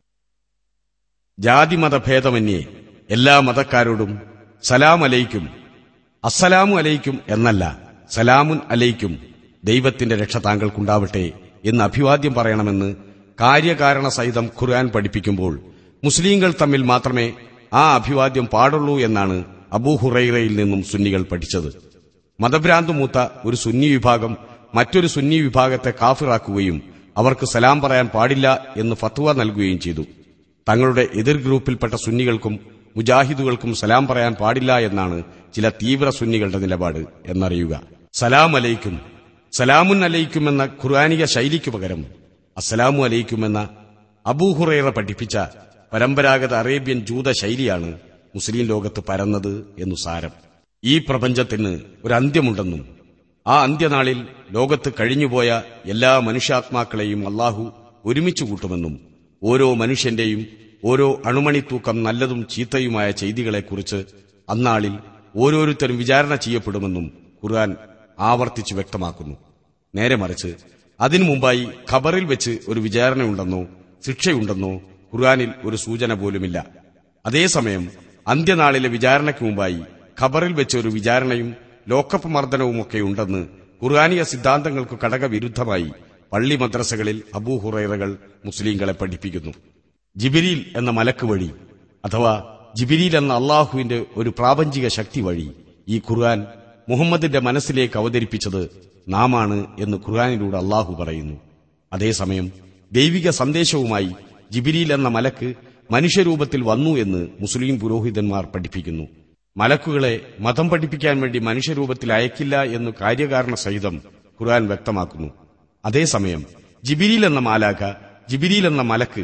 ജാതിമതഭേദമന്യേ എല്ലാ മതക്കാരോടും സലാം അലൈക്കും, അസ്സലാമു അലൈക്കും എന്നല്ല, സലാമുൻ അലൈക്കും, ദൈവത്തിന്റെ രക്ഷ താങ്കൾക്കുണ്ടാവട്ടെ എന്ന് അഭിവാദ്യം പറയണമെന്ന് കാര്യകാരണ സഹിതം ഖുർആൻ പഠിപ്പിക്കുമ്പോൾ മുസ്ലിങ്ങൾ തമ്മിൽ മാത്രമേ ആ അഭിവാദ്യം പാടുള്ളൂ എന്നാണ് അബൂഹുറൈറയിൽ നിന്നും സുന്നികൾ പഠിച്ചത്. മതഭ്രാന്തുമൂത്ത ഒരു സുന്നി വിഭാഗം മറ്റൊരു സുന്നി വിഭാഗത്തെ കാഫിറാക്കുകയും അവർക്ക് സലാം പറയാൻ പാടില്ല എന്ന് ഫത്വ നൽകുകയും ചെയ്തു. തങ്ങളുടെ എതിർ ഗ്രൂപ്പിൽപ്പെട്ട സുന്നികൾക്കും മുജാഹിദുകൾക്കും സലാം പറയാൻ പാടില്ല എന്നാണ് ചില തീവ്ര സുന്നികളുടെ നിലപാട് എന്നറിയുക. സലാം അലൈക്കും, സലാമുൻ അലൈക്കും എന്ന ഖുർആനിക ശൈലിക്കു പകരം അസ്സലാമു അലൈക്കും എന്ന അബൂഹുറൈറ പഠിപ്പിച്ച പരമ്പരാഗത അറേബ്യൻ ജൂത ശൈലിയാണ് മുസ്ലിം ലോകത്ത് പരന്നത് എന്നു സാരം. ഈ പ്രപഞ്ചത്തിന് ഒരു അന്ത്യമുണ്ടെന്നും ആ അന്ത്യനാളിൽ ലോകത്ത് കഴിഞ്ഞുപോയ എല്ലാ മനുഷ്യാത്മാക്കളെയും അല്ലാഹു ഒരുമിച്ചു കൂട്ടുമെന്നും ഓരോ മനുഷ്യന്റെയും ഓരോ അണുമണിത്തൂക്കം നല്ലതും ചീത്തയുമായ ചെയ്തികളെക്കുറിച്ച് അന്നാളിൽ ഓരോരുത്തരും വിചാരണ ചെയ്യപ്പെടുമെന്നും ഖുർആൻ ആവർത്തിച്ചു വ്യക്തമാക്കുന്നു. നേരെ മറിച്ച് അതിനു മുമ്പായി ഖബറിൽ വെച്ച് ഒരു വിചാരണയുണ്ടെന്നോ ശിക്ഷയുണ്ടെന്നോ ഖുർആനിൽ ഒരു സൂചന പോലുമില്ല. അതേസമയം അന്ത്യനാളിലെ വിചാരണയ്ക്ക് മുമ്പായി ഖബറിൽ വെച്ച് ഒരു വിചാരണയും ലോക്കപ്പ് മർദ്ദനവുമൊക്കെ ഉണ്ടെന്ന് ഖുർആനിക സിദ്ധാന്തങ്ങൾക്ക് കടകവിരുദ്ധമായി പള്ളി മദ്രസകളിൽ അബൂഹുറൈറകൾ മുസ്ലിങ്ങളെ പഠിപ്പിക്കുന്നു. ജിബിരീൽ എന്ന മലക്ക് വഴി അഥവാ ജിബിരീൽ എന്ന അള്ളാഹുവിന്റെ ഒരു പ്രാപഞ്ചിക ശക്തി വഴി ഈ ഖുർആൻ മുഹമ്മദിന്റെ മനസ്സിലേക്ക് അവതരിപ്പിച്ചത് നാമാണ് എന്ന് ഖുർആനിലൂടെ അള്ളാഹു പറയുന്നു. അതേസമയം ദൈവിക സന്ദേശവുമായി ജിബിരീൽ എന്ന മലക്ക് മനുഷ്യരൂപത്തിൽ വന്നു എന്ന് മുസ്ലിം പുരോഹിതന്മാർ പഠിപ്പിക്കുന്നു. മലക്കുകളെ മതം പഠിപ്പിക്കാൻ വേണ്ടി മനുഷ്യരൂപത്തിൽ അയക്കില്ല എന്ന് കാര്യകാരണ സഹിതം ഖുർആൻ വ്യക്തമാക്കുന്നു. അതേസമയം ജിബിരീൽ എന്ന മാലാഖ, ജിബിരീൽ എന്ന മലക്ക്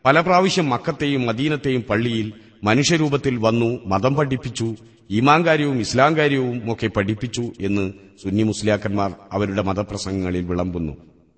പല പ്രാവശ്യം മക്കത്തെയും മദീനത്തെയും പള്ളിയിൽ മനുഷ്യരൂപത്തിൽ വന്നു മതം പഠിപ്പിച്ചു, ഈമാൻ കാര്യവും ഇസ്ലാം കാര്യവും ഒക്കെ പഠിപ്പിച്ചു എന്ന് സുന്നി മുസ്ലിയാക്കന്മാർ അവരുടെ മതപ്രസംഗങ്ങളിൽ വിളമ്പുന്നു.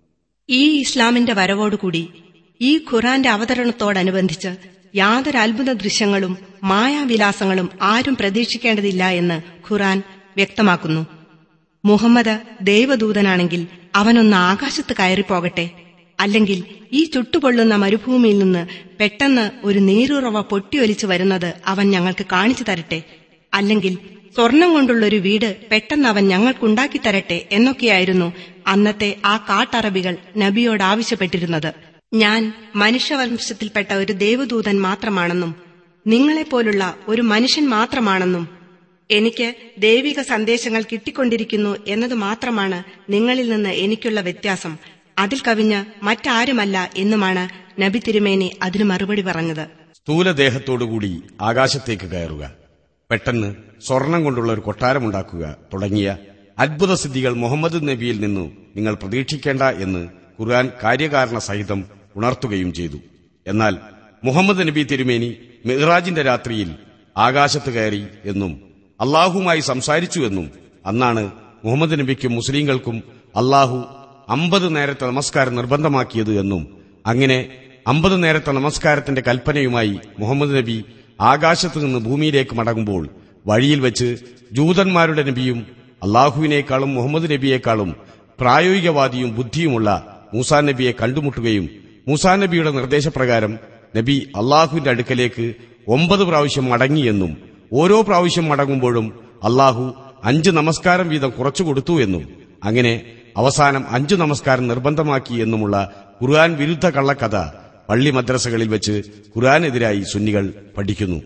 ഈ ഇസ്ലാമിന്റെ വരവോടുകൂടി ഈ ഖുർആന്റെ അവതരണത്തോടനുബന്ധിച്ച് യാതൊരു അത്ഭുത ദൃശ്യങ്ങളും മായാവിലാസങ്ങളും ആരും പ്രതീക്ഷിക്കേണ്ടതില്ല എന്ന് ഖുർആൻ വ്യക്തമാക്കുന്നു. മുഹമ്മദ് ദൈവദൂതനാണെങ്കിൽ അവനൊന്ന് ആകാശത്ത് കയറിപ്പോകട്ടെ, അല്ലെങ്കിൽ ഈ ചുട്ടുപൊള്ളുന്ന മരുഭൂമിയിൽ നിന്ന് പെട്ടെന്ന് ഒരു നീരുറവ പൊട്ടിയൊലിച്ചു വരുന്നത് അവൻ ഞങ്ങൾക്ക് കാണിച്ചു തരട്ടെ, അല്ലെങ്കിൽ സ്വർണം കൊണ്ടുള്ളൊരു വീട് പെട്ടെന്ന് അവൻ ഞങ്ങൾക്കുണ്ടാക്കി തരട്ടെ എന്നൊക്കെയായിരുന്നു അന്നത്തെ ആ കാട്ടറബികൾ നബിയോട് ആവശ്യപ്പെട്ടിരുന്നത്. ഞാൻ മനുഷ്യവംശത്തിൽപ്പെട്ട ഒരു ദേവദൂതൻ മാത്രമാണെന്നും നിങ്ങളെപ്പോലുള്ള ഒരു മനുഷ്യൻ മാത്രമാണെന്നും എനിക്ക് ദൈവിക സന്ദേശങ്ങൾ കിട്ടിക്കൊണ്ടിരിക്കുന്നു എന്നതു മാത്രമാണ് നിങ്ങളിൽ നിന്ന് എനിക്കുള്ള വ്യത്യാസം, അതിൽ കവിഞ്ഞ് മറ്റാരുമല്ല എന്നുമാണ് നബി തിരുമേനി അതിന് മറുപടി പറഞ്ഞത്. സ്ഥൂലദേഹത്തോടുകൂടി ആകാശത്തേക്ക് കയറുക, പെട്ടെന്ന് സ്വർണം കൊണ്ടുള്ള ഒരു കൊട്ടാരമുണ്ടാക്കുക തുടങ്ങിയ അത്ഭുത സിദ്ധികൾ മുഹമ്മദ് നബിയിൽ നിന്നു നിങ്ങൾ പ്രതീക്ഷിക്കേണ്ട എന്ന് ഖുർആൻ കാര്യകാരണ സഹിതം ഉണർത്തുകയും ചെയ്തു. എന്നാൽ മുഹമ്മദ് നബി തിരുമേനി മിഅ്റാജിന്റെ രാത്രിയിൽ ആകാശത്ത് കയറി എന്നും അള്ളാഹുമായി സംസാരിച്ചു എന്നും അന്നാണ് മുഹമ്മദ് നബിക്കും മുസ്ലിങ്ങൾക്കും അള്ളാഹു 50 നേരത്തെ നമസ്കാരം നിർബന്ധമാക്കിയത് എന്നും അങ്ങനെ 50 നേരത്തെ നമസ്കാരത്തിന്റെ കൽപ്പനയുമായി മുഹമ്മദ് നബി ആകാശത്ത് നിന്ന് ഭൂമിയിലേക്ക് മടങ്ങുമ്പോൾ വഴിയിൽ വെച്ച് ജൂതന്മാരുടെ നബിയും അള്ളാഹുവിനേക്കാളും മുഹമ്മദ് നബിയേക്കാളും പ്രായോഗികവാദിയും ബുദ്ധിയുമുള്ള മൂസാ നബിയെ കണ്ടുമുട്ടുകയും മൂസാ നബിയുടെ നിർദ്ദേശപ്രകാരം നബി അള്ളാഹുവിന്റെ അടുക്കലേക്ക് 9 പ്രാവശ്യം മടങ്ങിയെന്നും ഓരോ പ്രാവശ്യം മടങ്ങുമ്പോഴും അള്ളാഹു 5 നമസ്കാരം വീതം കുറച്ചുകൊടുത്തു എന്നും അങ്ങനെ അവസാനം 5 നമസ്കാരം നിർബന്ധമാക്കി എന്നുമുള്ള ഖുർആൻ വിരുദ്ധ കള്ളക്കഥ പള്ളി മദ്രസകളിൽ വെച്ച് ഖുർആനെതിരായി സുന്നികൾ പഠിക്കുന്നു.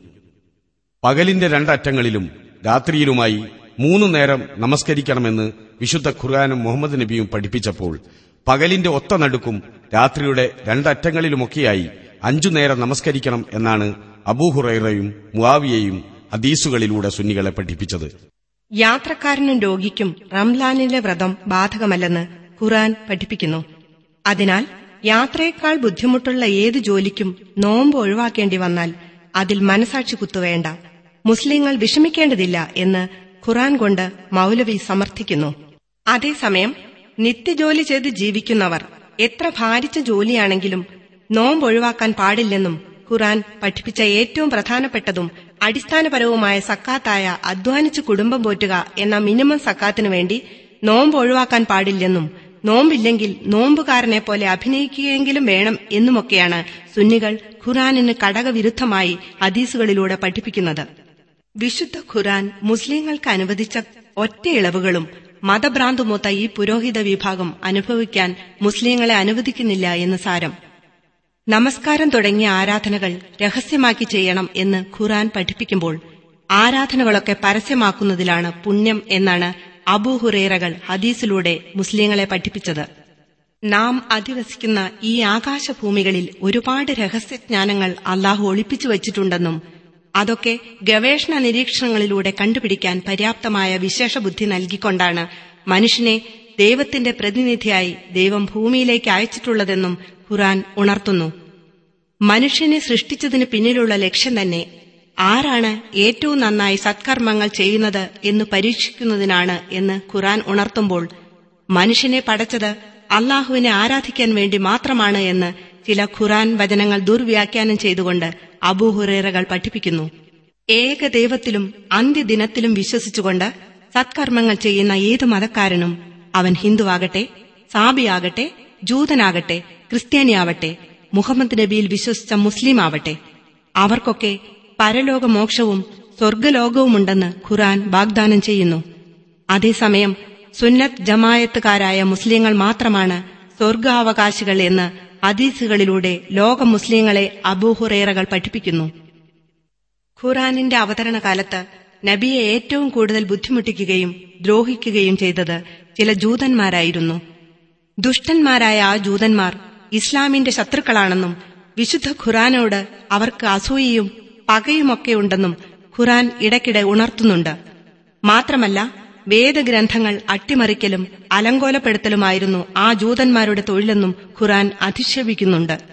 പകലിന്റെ 2 അറ്റങ്ങളിലും രാത്രിയിലുമായി 3 നേരം നമസ്കരിക്കണമെന്ന് വിശുദ്ധ ഖുർആനും മുഹമ്മദ് നബിയും പഠിപ്പിച്ചപ്പോൾ പകലിന്റെ ഒത്ത നടുക്കും രാത്രിയുടെ 2 അറ്റങ്ങളിലുമൊക്കെയായി 5 നേരം നമസ്കരിക്കണം എന്നാണ് അബൂ ഹുറൈറയും മുആവിയയും ഹദീസുകളിലൂടെ സുന്നികളെ പഠിപ്പിച്ചത്. യാത്രക്കാരനും രോഗിക്കും റംലാനിലെ വ്രതം ബാധകമല്ലെന്ന് ഖുർആൻ പഠിപ്പിക്കുന്നു. അതിനാൽ യാത്രയേക്കാൾ ബുദ്ധിമുട്ടുള്ള ഏതു ജോലിക്കും നോമ്പ് ഒഴിവാക്കേണ്ടി വന്നാൽ അതിൽ മനസാക്ഷി കുത്തുവേണ്ട, മുസ്ലിങ്ങൾ വിഷമിക്കേണ്ടതില്ല എന്ന് ഖുർആൻ കൊണ്ട് മൗലവി സമർത്ഥിക്കുന്നു. അതേസമയം നിത്യജോലി ചെയ്ത് ജീവിക്കുന്നവർ എത്ര ഭാരിച്ച ജോലിയാണെങ്കിലും നോമ്പ് ഒഴിവാക്കാൻ പാടില്ലെന്നും ഖുർആൻ പഠിപ്പിച്ച ഏറ്റവും പ്രധാനപ്പെട്ടതും അടിസ്ഥാനപരവുമായ സക്കാത്തായ അധ്വാനിച്ച് കുടുംബം പോറ്റുക എന്ന മിനിമം സക്കാത്തിനു വേണ്ടി നോമ്പ് ഒഴിവാക്കാൻ പാടില്ലെന്നും നോമ്പില്ലെങ്കിൽ നോമ്പുകാരനെ പോലെ അഭിനയിക്കുകയെങ്കിലും വേണം എന്നുമൊക്കെയാണ് സുന്നികൾ ഖുർആനിന് കടകവിരുദ്ധമായി ഹദീസുകളിലൂടെ പഠിപ്പിക്കുന്നത്. വിശുദ്ധ ഖുർആൻ മുസ്ലിങ്ങൾക്ക് അനുവദിച്ച ഒറ്റ ഇളവുകളും മതഭ്രാന്തുമൂത്ത ഈ പുരോഹിത വിഭാഗം അനുഭവിക്കാൻ മുസ്ലിങ്ങളെ അനുവദിക്കുന്നില്ല എന്ന് സാരം. നമസ്കാരം തുടങ്ങിയ ആരാധനകൾ രഹസ്യമാക്കി ചെയ്യണം എന്ന് ഖുർആൻ പഠിപ്പിക്കുമ്പോൾ ആരാധനകളൊക്കെ പരസ്യമാക്കുന്നതിലാണ് പുണ്യം എന്നാണ് അബൂ ഹുറൈറകൾ ഹദീസിലൂടെ മുസ്ലിങ്ങളെ പഠിപ്പിച്ചത്. നാം അധിവസിക്കുന്ന ഈ ആകാശഭൂമികളിൽ ഒരുപാട് രഹസ്യജ്ഞാനങ്ങൾ അള്ളാഹു ഒളിപ്പിച്ചു വച്ചിട്ടുണ്ടെന്നും അതൊക്കെ ഗവേഷണ നിരീക്ഷണങ്ങളിലൂടെ കണ്ടുപിടിക്കാൻ പര്യാപ്തമായ വിശേഷബുദ്ധി നൽകിക്കൊണ്ടാണ് മനുഷ്യനെ ദൈവത്തിന്റെ പ്രതിനിധിയായി ദൈവം ഭൂമിയിലേക്ക് അയച്ചിട്ടുള്ളതെന്നും ഖുർആൻ ഉണർത്തുന്നു. മനുഷ്യനെ സൃഷ്ടിച്ചതിന് പിന്നിലുള്ള ലക്ഷ്യം തന്നെ ആരാണ് ഏറ്റവും നന്നായി സത്കർമ്മങ്ങൾ ചെയ്യുന്നത് എന്ന് പരീക്ഷിക്കുന്നതിനാണ് എന്ന് ഖുർആൻ ഉണർത്തുമ്പോൾ മനുഷ്യനെ പടച്ചത് അള്ളാഹുവിനെ ആരാധിക്കാൻ വേണ്ടി മാത്രമാണ് എന്ന് ചില ഖുർആൻ വചനങ്ങൾ ദുർവ്യാഖ്യാനം ചെയ്തുകൊണ്ട് അബൂ ഹുറൈറകൾ പഠിപ്പിക്കുന്നു. ഏകദൈവത്തിലും അന്ത്യദിനത്തിലും വിശ്വസിച്ചുകൊണ്ട് സത്കർമ്മങ്ങൾ ചെയ്യുന്ന ഏതു മതക്കാരനും, അവൻ ഹിന്ദുവാകട്ടെ, സാബിയാകട്ടെ, ജൂതനാകട്ടെ, ക്രിസ്ത്യാനിയാവട്ടെ, മുഹമ്മദ് നബിയിൽ വിശ്വസിച്ച മുസ്ലിം ആവട്ടെ, അവർക്കൊക്കെ പരലോകമോക്ഷവും സ്വർഗലോകവുമുണ്ടെന്ന് ഖുർആൻ വാഗ്ദാനം ചെയ്യുന്നു. അതേസമയം സുന്നത്ത് ജമായത്തുകാരായ മുസ്ലിങ്ങൾ മാത്രമാണ് സ്വർഗാവകാശികൾ എന്ന് ഹദീസുകളിലൂടെ ലോക മുസ്ലിങ്ങളെ അബൂ ഹുറൈറകൾ പഠിപ്പിക്കുന്നു. ഖുർആനിന്റെ അവതരണകാലത്ത് നബിയെ ഏറ്റവും കൂടുതൽ ബുദ്ധിമുട്ടിക്കുകയും ദ്രോഹിക്കുകയും ചെയ്തത് ചില ജൂതന്മാരായിരുന്നു. ദുഷ്ടന്മാരായ ആ ജൂതന്മാർ ഇസ്ലാമിന്റെ ശത്രുക്കളാണെന്നും വിശുദ്ധ ഖുർആനോട് അവർക്ക് അസൂയയും പകയുമൊക്കെയുണ്ടെന്നും ഖുർആൻ ഇടയ്ക്കിടെ ഉണർത്തുന്നുണ്ട്. മാത്രമല്ല, വേദഗ്രന്ഥങ്ങൾ അട്ടിമറിക്കലും അലങ്കോലപ്പെടുത്തലുമായിരുന്നു ആ ജൂതന്മാരുടെ തൊഴിലെന്നും ഖുർആൻ അധിക്ഷേപിക്കുന്നുണ്ട്.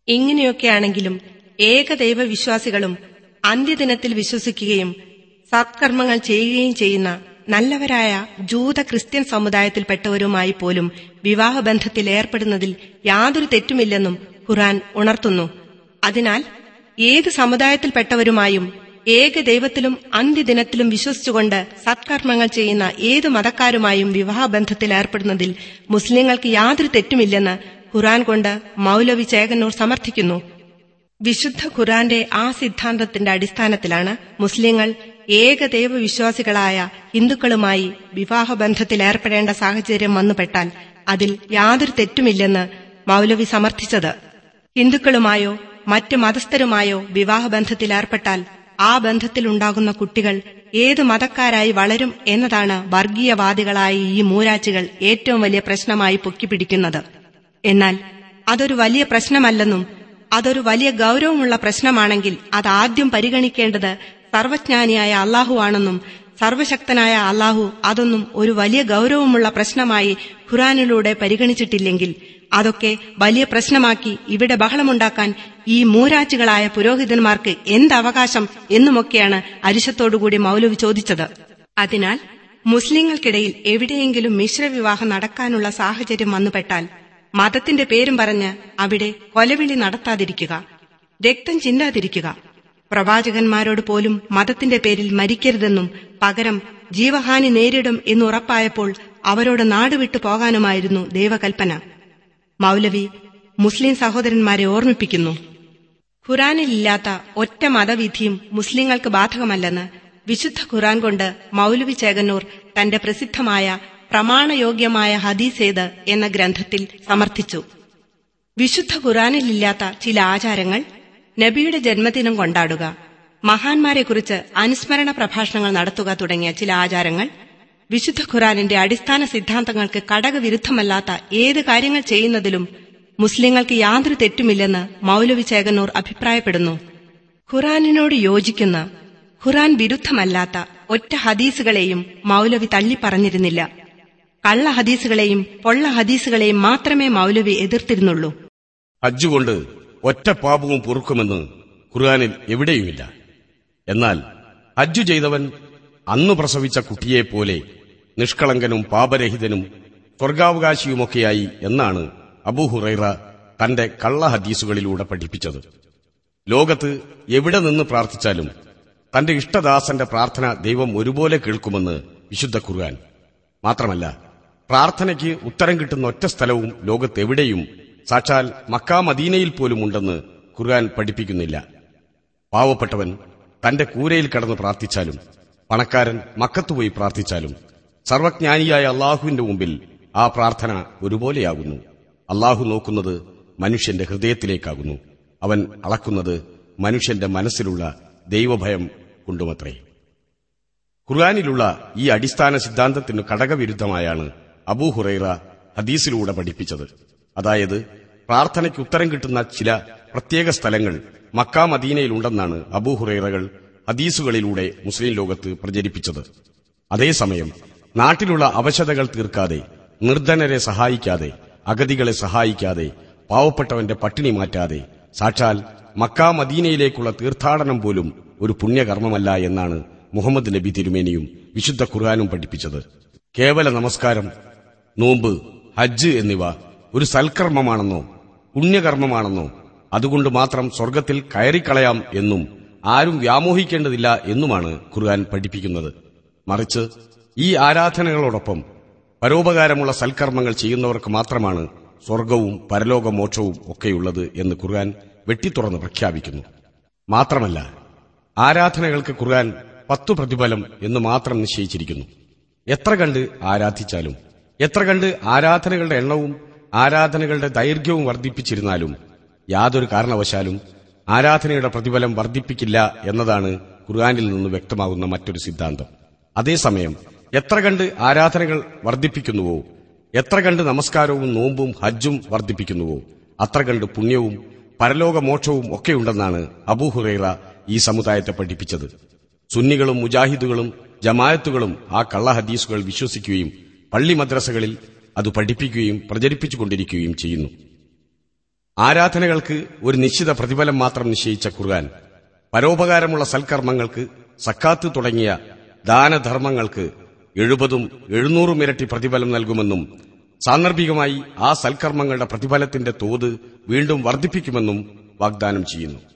ഇങ്ങനെയൊക്കെയാണെങ്കിലും ഏകദൈവ വിശ്വാസികളും അന്ത്യദിനത്തിൽ വിശ്വസിക്കുകയും സത്കർമ്മങ്ങൾ ചെയ്യുകയും ചെയ്യുന്ന നല്ലവരായ ജൂത ക്രിസ്ത്യൻ സമുദായത്തിൽപ്പെട്ടവരുമായി പോലും വിവാഹബന്ധത്തിൽ ഏർപ്പെടുന്നതിൽ യാതൊരു തെറ്റുമില്ലെന്നും ഖുർആൻ ഉണർത്തുന്നു. അതിനാൽ ഏത് സമുദായത്തിൽപ്പെട്ടവരുമായും ഏകദൈവത്തിലും അന്ത്യദിനത്തിലും വിശ്വസിച്ചുകൊണ്ട് സത്കർമ്മങ്ങൾ ചെയ്യുന്ന ഏത് മതക്കാരുമായും വിവാഹബന്ധത്തിൽ ഏർപ്പെടുന്നതിൽ മുസ്ലിങ്ങൾക്ക് യാതൊരു തെറ്റുമില്ലെന്ന് ഖുർആൻ കൊണ്ട് മൗലവി ചേകന്നൂർ സമർത്ഥിക്കുന്നു. വിശുദ്ധ ഖുർആന്റെ ആ സിദ്ധാന്തത്തിന്റെ അടിസ്ഥാനത്തിലാണ് മുസ്ലിങ്ങൾ ഏകദൈവ വിശ്വാസികളായ ഹിന്ദുക്കളുമായി വിവാഹബന്ധത്തിൽ ഏർപ്പെടേണ്ട സാഹചര്യം വന്നുപെട്ടാൽ അതിൽ യാതൊരു തെറ്റുമില്ലെന്ന് മൗലവി സമർത്ഥിച്ചത്. ഹിന്ദുക്കളുമായോ മറ്റു മതസ്ഥരുമായോ വിവാഹബന്ധത്തിൽ ഏർപ്പെട്ടാൽ ആ ബന്ധത്തിലുണ്ടാകുന്ന കുട്ടികൾ ഏതു മതക്കാരായി വളരും എന്നതാണ് വർഗീയവാദികളായ ഈ മൂരാച്ചികൾ ഏറ്റവും വലിയ പ്രശ്നമായി പൊക്കിപ്പിടിക്കുന്നത്. എന്നാൽ അതൊരു വലിയ പ്രശ്നമല്ലെന്നും അതൊരു വലിയ ഗൌരവമുള്ള പ്രശ്നമാണെങ്കിൽ അതാദ്യം പരിഗണിക്കേണ്ടത് സർവജ്ഞാനിയായ അള്ളാഹു ആണെന്നും സർവശക്തനായ അള്ളാഹു അതൊന്നും ഒരു വലിയ ഗൌരവമുള്ള പ്രശ്നമായി ഖുർആനിലൂടെ പരിഗണിച്ചിട്ടില്ലെങ്കിൽ അതൊക്കെ വലിയ പ്രശ്നമാക്കി ഇവിടെ ബഹളമുണ്ടാക്കാൻ ഈ മൂരാച്ചികളായ പുരോഹിതന്മാർക്ക് എന്തവകാശം എന്നുമൊക്കെയാണ് അരിശത്തോടുകൂടി മൗലവി ചോദിച്ചത്. അതിനാൽ മുസ്ലിങ്ങൾക്കിടയിൽ എവിടെയെങ്കിലും മിശ്രവിവാഹം നടക്കാനുള്ള സാഹചര്യം വന്നുപെട്ടാൽ മതത്തിന്റെ പേരും പറഞ്ഞ് അവിടെ കൊലവിളി നടത്താതിരിക്കുക, രക്തം ചിന്താതിരിക്കുക. പ്രവാചകന്മാരോട് പോലും മതത്തിന്റെ പേരിൽ മരിക്കരുതെന്നും പകരം ജീവഹാനി നേരിടും എന്നുറപ്പായപ്പോൾ അവരോട് നാടുവിട്ടു പോകാനുമായിരുന്നു ദൈവകൽപ്പന. മൗലവി മുസ്ലിം സഹോദരന്മാരെ ഓർമ്മിപ്പിക്കുന്നു. ഖുർആനിലില്ലാത്ത ഒറ്റ മതവിധിയും മുസ്ലിങ്ങൾക്ക് ബാധകമല്ലെന്ന് വിശുദ്ധ ഖുർആൻ കൊണ്ട് മൗലവി ചേകന്നൂർ തന്റെ പ്രസിദ്ധമായ പ്രമാണയോഗ്യമായ ഹദീസേത് എന്ന ഗ്രന്ഥത്തിൽ സമർത്ഥിച്ചു. വിശുദ്ധ ഖുർആനിലില്ലാത്ത ചില ആചാരങ്ങൾ, നബിയുടെ ജന്മദിനം കൊണ്ടാടുക, മഹാന്മാരെക്കുറിച്ച് അനുസ്മരണ പ്രഭാഷണങ്ങൾ നടത്തുക തുടങ്ങിയ ചില ആചാരങ്ങൾ വിശുദ്ധ ഖുർആനിന്റെ അടിസ്ഥാന സിദ്ധാന്തങ്ങൾക്ക് കടകവിരുദ്ധമല്ലാത്ത ഏത് കാര്യങ്ങൾ ചെയ്യുന്നതിലും മുസ്ലിങ്ങൾക്ക് യാതൊരു തെറ്റുമില്ലെന്ന് മൗലവി ചേകന്നൂർ അഭിപ്രായപ്പെടുന്നു. ഖുർആനിനോട് യോജിക്കുന്ന, ഖുർആൻ വിരുദ്ധമല്ലാത്ത ഒറ്റ ഹദീസുകളെയും മൗലവി തള്ളിപ്പറഞ്ഞിരുന്നില്ല. കള്ള ഹദീസുകളെയും പൊള്ള ഹദീസുകളെയും മാത്രമേ മൗലവി എതിർത്തിരുന്നുള്ളൂ. ഹജ്ജുകൊണ്ട് ഒറ്റ പാപവും പൊറുക്കുമെന്ന് ഖുർആനിൽ എവിടെയുമില്ല. എന്നാൽ ഹജ്ജു ചെയ്തവൻ അന്നു പ്രസവിച്ച കുട്ടിയെപ്പോലെ നിഷ്കളങ്കനും പാപരഹിതനും സ്വർഗാവകാശിയുമൊക്കെയായി എന്നാണ് അബൂ ഹുറൈറ തന്റെ കള്ള ഹദീസുകളിലൂടെ പഠിപ്പിച്ചത്. ലോകത്ത് എവിടെ നിന്ന് പ്രാർത്ഥിച്ചാലും തന്റെ ഇഷ്ടദാസന്റെ പ്രാർത്ഥന ദൈവം ഒരുപോലെ കേൾക്കുമെന്ന് വിശുദ്ധ ഖുർആൻ. മാത്രമല്ല, പ്രാർത്ഥനയ്ക്ക് ഉത്തരം കിട്ടുന്ന ഒറ്റ സ്ഥലവും ലോകത്തെവിടെയും സാക്ഷാൽ മക്കാ മദീനയിൽ പോലും ഉണ്ടെന്ന് ഖുർആൻ പഠിപ്പിക്കുന്നില്ല. പാവപ്പെട്ടവൻ തന്റെ കൂരയിൽ കിടന്ന് പ്രാർത്ഥിച്ചാലും പണക്കാരൻ മക്കത്തുപോയി പ്രാർത്ഥിച്ചാലും സർവജ്ഞാനിയായ അള്ളാഹുവിന്റെ മുമ്പിൽ ആ പ്രാർത്ഥന ഒരുപോലെയാകുന്നു. അള്ളാഹു നോക്കുന്നത് മനുഷ്യന്റെ ഹൃദയത്തിലേക്കാകുന്നു. അവൻ അളക്കുന്നത് മനുഷ്യന്റെ മനസ്സിലുള്ള ദൈവഭയം കൊണ്ടുമത്രേ. ഖുർആനിലുള്ള ഈ അടിസ്ഥാന സിദ്ധാന്തത്തിനു കടകവിരുദ്ധമായാണ് അബൂ ഹുറൈറ ഹദീസിലൂടെ പഠിപ്പിച്ചത്. അതായത്, പ്രാർത്ഥനയ്ക്ക് ഉത്തരം കിട്ടുന്ന ചില പ്രത്യേക സ്ഥലങ്ങൾ മക്കാ മദീനയിലുണ്ടെന്നാണ് അബൂ ഹുറൈറകൾ ഹദീസുകളിലൂടെ മുസ്ലിം ലോകത്ത് പ്രചരിപ്പിച്ചത്. അതേസമയം നാട്ടിലുള്ള അവശതകൾ തീർക്കാതെ, നിർധനരെ സഹായിക്കാതെ, അഗതികളെ സഹായിക്കാതെ, പാവപ്പെട്ടവന്റെ പട്ടിണി മാറ്റാതെ സാക്ഷാൽ മക്കാ മദീനയിലേക്കുള്ള തീർത്ഥാടനം പോലും ഒരു പുണ്യകർമ്മമല്ല എന്നാണ് മുഹമ്മദ് നബി തിരുമേനിയും വിശുദ്ധ ഖുർആനും പഠിപ്പിച്ചത്. കേവല നമസ്കാരം, നോമ്പ്, ഹജ്ജ് എന്നിവ ഒരു സൽക്കർമ്മമാണെന്നോ പുണ്യകർമ്മമാണെന്നോ അതുകൊണ്ട് മാത്രം സ്വർഗത്തിൽ കയറിക്കളയാം എന്നും ആരും വ്യാമോഹിക്കേണ്ടതില്ല എന്നുമാണ് ഖുർആൻ പഠിപ്പിക്കുന്നത്. മറിച്ച് ഈ ആരാധനകളോടൊപ്പം പരോപകാരമുള്ള സൽക്കർമ്മങ്ങൾ ചെയ്യുന്നവർക്ക് മാത്രമാണ് സ്വർഗവും പരലോകമോക്ഷവും ഒക്കെയുള്ളത് എന്ന് ഖുർആൻ വെട്ടിത്തുറന്ന് പ്രഖ്യാപിക്കുന്നു. മാത്രമല്ല, ആരാധനകൾക്ക് ഖുർആൻ 10 പ്രതിഫലം എന്ന് മാത്രം നിശ്ചയിച്ചിരിക്കുന്നു. എത്ര കണ്ട് ആരാധിച്ചാലും, എത്ര കണ്ട് ആരാധനകളുടെ എണ്ണവും ആരാധനകളുടെ ദൈർഘ്യവും വർദ്ധിപ്പിച്ചിരുന്നാലും യാതൊരു കാരണവശാലും ആരാധനയുടെ പ്രതിഫലം വർദ്ധിപ്പിക്കില്ല എന്നതാണ് ഖുർആനിൽ നിന്ന് വ്യക്തമാകുന്ന മറ്റൊരു സിദ്ധാന്തം. അതേസമയം എത്ര കണ്ട് ആരാധനകൾ വർദ്ധിപ്പിക്കുന്നുവോ, എത്ര കണ്ട് നമസ്കാരവും നോമ്പും ഹജ്ജും വർദ്ധിപ്പിക്കുന്നുവോ, അത്ര കണ്ട് പുണ്യവും പരലോകമോക്ഷവും ഒക്കെയുണ്ടെന്നാണ് അബൂ ഹുറൈറ ഈ സമുദായത്തെ പഠിപ്പിച്ചത്. സുന്നികളും മുജാഹിദുകളും ജമാഅത്തുകളും ആ കള്ള ഹദീസുകൾ വിശ്വസിക്കുകയും പള്ളി മദ്രസകളിൽ അത് പഠിപ്പിക്കുകയും പ്രചരിപ്പിച്ചുകൊണ്ടിരിക്കുകയും ചെയ്യുന്നു. ആരാധനകൾക്ക് ഒരു നിശ്ചിത പ്രതിഫലം മാത്രം നിശ്ചയിച്ച ഖുർആൻ പരോപകാരമുള്ള സൽക്കർമ്മങ്ങൾക്ക്, സക്കാത്ത് തുടങ്ങിയ ദാനധർമ്മങ്ങൾക്ക് 70-700 ഇരട്ടി പ്രതിഫലം നൽകുമെന്നും സാന്ദർഭികമായി ആ സൽക്കർമ്മങ്ങളുടെ പ്രതിഫലത്തിന്റെ തോത് വീണ്ടും വർദ്ധിപ്പിക്കുമെന്നും വാഗ്ദാനം ചെയ്യുന്നു.